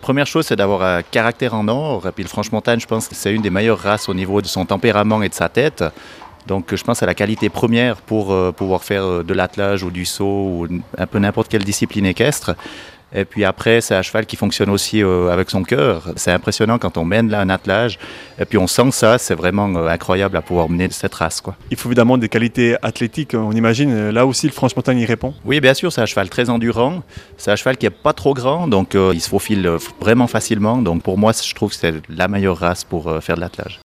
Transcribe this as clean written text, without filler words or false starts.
Première chose, c'est d'avoir un caractère en or. Et puis le franche-montagne, je pense que c'est une des meilleures races au niveau de son tempérament et de sa tête. Donc je pense à la qualité première pour pouvoir faire de l'attelage ou du saut ou un peu n'importe quelle discipline équestre. Et puis après, c'est un cheval qui fonctionne aussi avec son cœur. C'est impressionnant quand on mène là un attelage. Et puis on sent ça, c'est vraiment incroyable à pouvoir mener cette race, quoi. Il faut évidemment des qualités athlétiques, on imagine. Là aussi, le Franche-Montagne y répond. Oui, bien sûr, c'est un cheval très endurant. C'est un cheval qui n'est pas trop grand, donc il se faufile vraiment facilement. Donc pour moi, je trouve que c'est la meilleure race pour faire de l'attelage.